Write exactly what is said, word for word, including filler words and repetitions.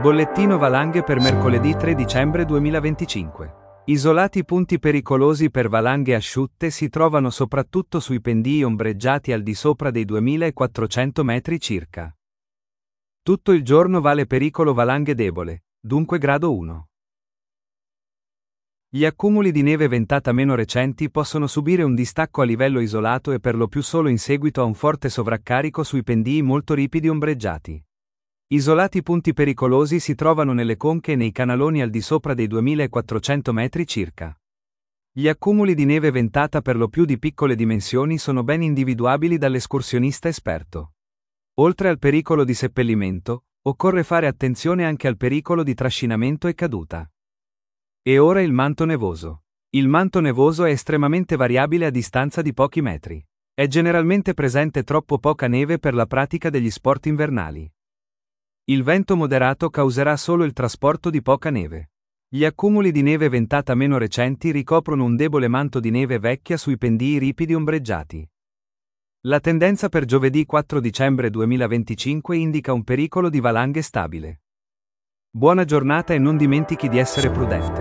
Bollettino valanghe per mercoledì tre dicembre duemilaventicinque. Isolati punti pericolosi per valanghe asciutte si trovano soprattutto sui pendii ombreggiati al di sopra dei duemilaquattrocento metri circa. Tutto il giorno vale pericolo valanghe debole, dunque grado uno. Gli accumuli di neve ventata meno recenti possono subire un distacco a livello isolato e per lo più solo in seguito a un forte sovraccarico sui pendii molto ripidi ombreggiati. Isolati punti pericolosi si trovano nelle conche e nei canaloni al di sopra dei duemilaquattrocento metri circa. Gli accumuli di neve ventata per lo più di piccole dimensioni sono ben individuabili dall'escursionista esperto. Oltre al pericolo di seppellimento, occorre fare attenzione anche al pericolo di trascinamento e caduta. E ora il manto nevoso. Il manto nevoso è estremamente variabile a distanza di pochi metri. È generalmente presente troppo poca neve per la pratica degli sport invernali. Il vento moderato causerà solo il trasporto di poca neve. Gli accumuli di neve ventata meno recenti ricoprono un debole manto di neve vecchia sui pendii ripidi ombreggiati. La tendenza per giovedì quattro dicembre duemilaventicinque indica un pericolo di valanghe stabile. Buona giornata e non dimentichi di essere prudente.